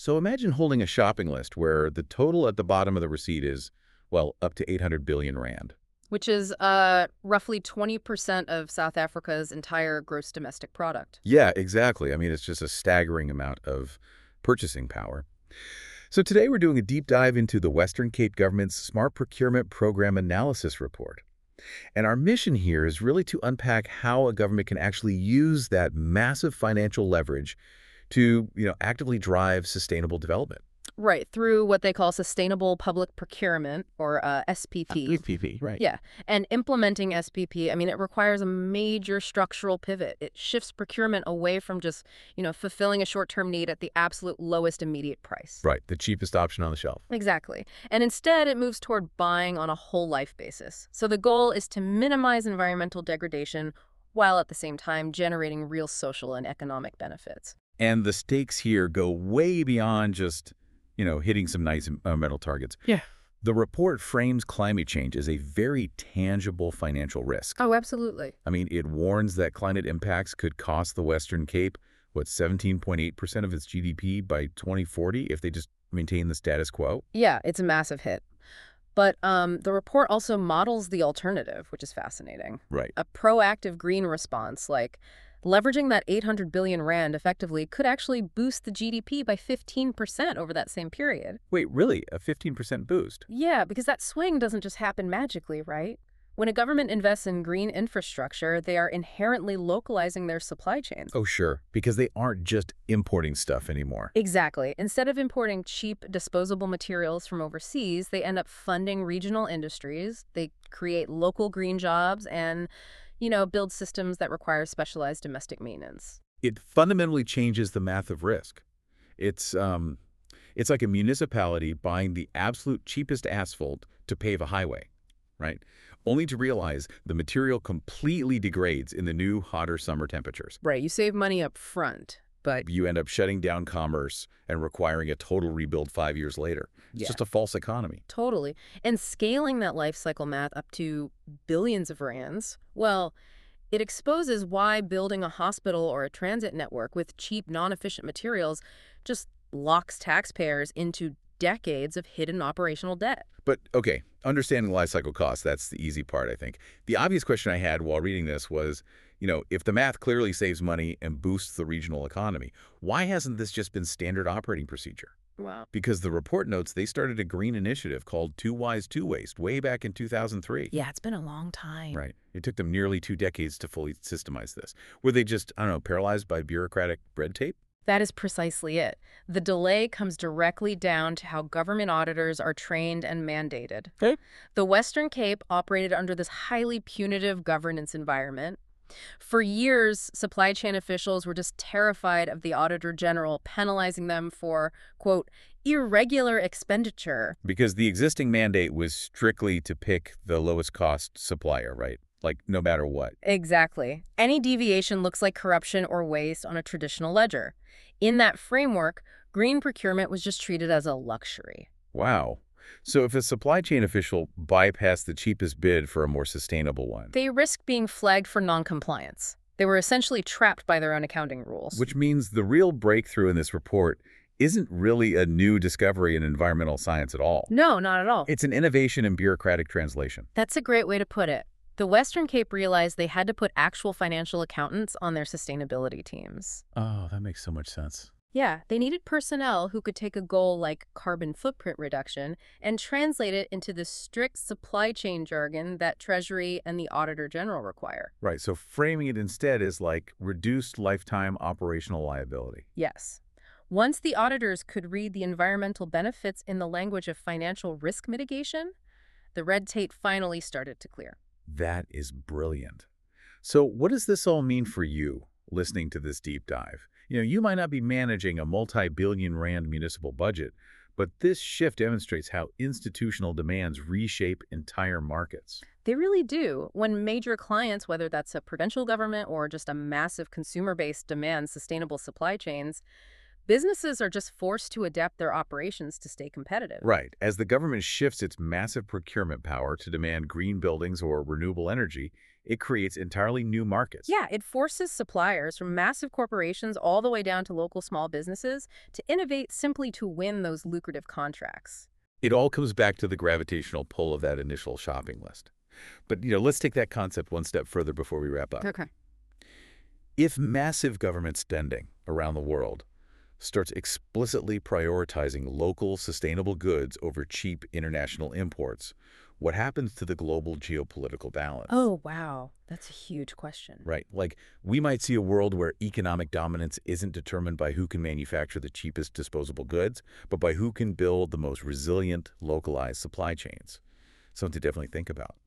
So imagine holding a shopping list where the total at the bottom of the receipt is, well, up to 800 billion rand. Which is roughly 20% of South Africa's entire gross domestic product. Yeah, exactly. I mean, it's just a staggering amount of purchasing power. So today we're doing a deep dive into the Western Cape government's Smart Procurement Program Analysis Report. And our mission here is really to unpack how a government can actually use that massive financial leverage to, actively drive sustainable development. Right, through what they call sustainable public procurement, or SPP. PPP, right. Yeah, and implementing SPP, I mean, it requires a major structural pivot. It shifts procurement away from just, fulfilling a short-term need at the absolute lowest immediate price. Right, the cheapest option on the shelf. Exactly. And instead, it moves toward buying on a whole life basis. So the goal is to minimize environmental degradation while at the same time generating real social and economic benefits. And the stakes here go way beyond just, hitting some nice environmental targets. Yeah. The report frames climate change as a very tangible financial risk. Oh, absolutely. I mean, it warns that climate impacts could cost the Western Cape, 17.8% of its GDP by 2040 if they just maintain the status quo? Yeah, it's a massive hit. But the report also models the alternative, which is fascinating. Right. A proactive green response, like leveraging that 800 billion rand effectively, could actually boost the GDP by 15% over that same period. Wait, really? A 15% boost? Yeah, because that swing doesn't just happen magically, right? When a government invests in green infrastructure, they are inherently localizing their supply chains. Oh, sure, because they aren't just importing stuff anymore. Exactly. Instead of importing cheap, disposable materials from overseas, they end up funding regional industries. They create local green jobs and, build systems that require specialized domestic maintenance. It fundamentally changes the math of risk. It's like a municipality buying the absolute cheapest asphalt to pave a highway, right? Only to realize the material completely degrades in the new, hotter summer temperatures. Right, you save money up front, but You end up shutting down commerce and requiring a total rebuild 5 years later. It's yeah, just a false economy. totally. And scaling that life cycle math up to billions of rands, well, it exposes why building a hospital or a transit network with cheap, non-efficient materials just locks taxpayers into decades of hidden operational debt. But, okay, understanding life cycle costs, that's the easy part, I think. The obvious question I had while reading this was, if the math clearly saves money and boosts the regional economy, why hasn't this just been standard operating procedure? Wow. Because the report notes they started a green initiative called Two Wise, Two Waste way back in 2003. Yeah, it's been a long time. Right. It took them nearly 2 decades to fully systemize this. Were they just, paralyzed by bureaucratic red tape? That is precisely it. The delay comes directly down to how government auditors are trained and mandated. Okay. The Western Cape operated under this highly punitive governance environment. For years, supply chain officials were just terrified of the Auditor General penalizing them for, quote, irregular expenditure. Because the existing mandate was strictly to pick the lowest cost supplier, right? Like, no matter what. Exactly. Any deviation looks like corruption or waste on a traditional ledger. In that framework, green procurement was just treated as a luxury. Wow. So if a supply chain official bypassed the cheapest bid for a more sustainable one, They risked being flagged for noncompliance. They were essentially trapped by their own accounting rules. which means the real breakthrough in this report isn't really a new discovery in environmental science at all. No, not at all. It's an innovation in bureaucratic translation. That's a great way to put it. The Western Cape realized they had to put actual financial accountants on their sustainability teams. Oh, that makes so much sense. Yeah, they needed personnel who could take a goal like carbon footprint reduction and translate it into the strict supply chain jargon that Treasury and the Auditor General require. Right, so framing it instead is like reduced lifetime operational liability. Yes. Once the auditors could read the environmental benefits in the language of financial risk mitigation, the red tape finally started to clear. That is brilliant. So what does this all mean for you, listening to this deep dive? You might not be managing a multi-billion rand municipal budget, but this shift demonstrates how institutional demands reshape entire markets. They really do. When major clients, whether that's a provincial government or just a massive consumer base, demand sustainable supply chains, businesses are just forced to adapt their operations to stay competitive. Right. As the government shifts its massive procurement power to demand green buildings or renewable energy, It creates entirely new markets. Yeah, it forces suppliers from massive corporations all the way down to local small businesses to innovate simply to win those lucrative contracts. It all comes back to the gravitational pull of that initial shopping list. But, let's take that concept one step further before we wrap up. Okay. If massive government spending around the world starts explicitly prioritizing local sustainable goods over cheap international imports, what happens to the global geopolitical balance? Oh, wow. That's a huge question. Right? Like, we might see a world where economic dominance isn't determined by who can manufacture the cheapest disposable goods, but by who can build the most resilient, localized supply chains. Something to definitely think about.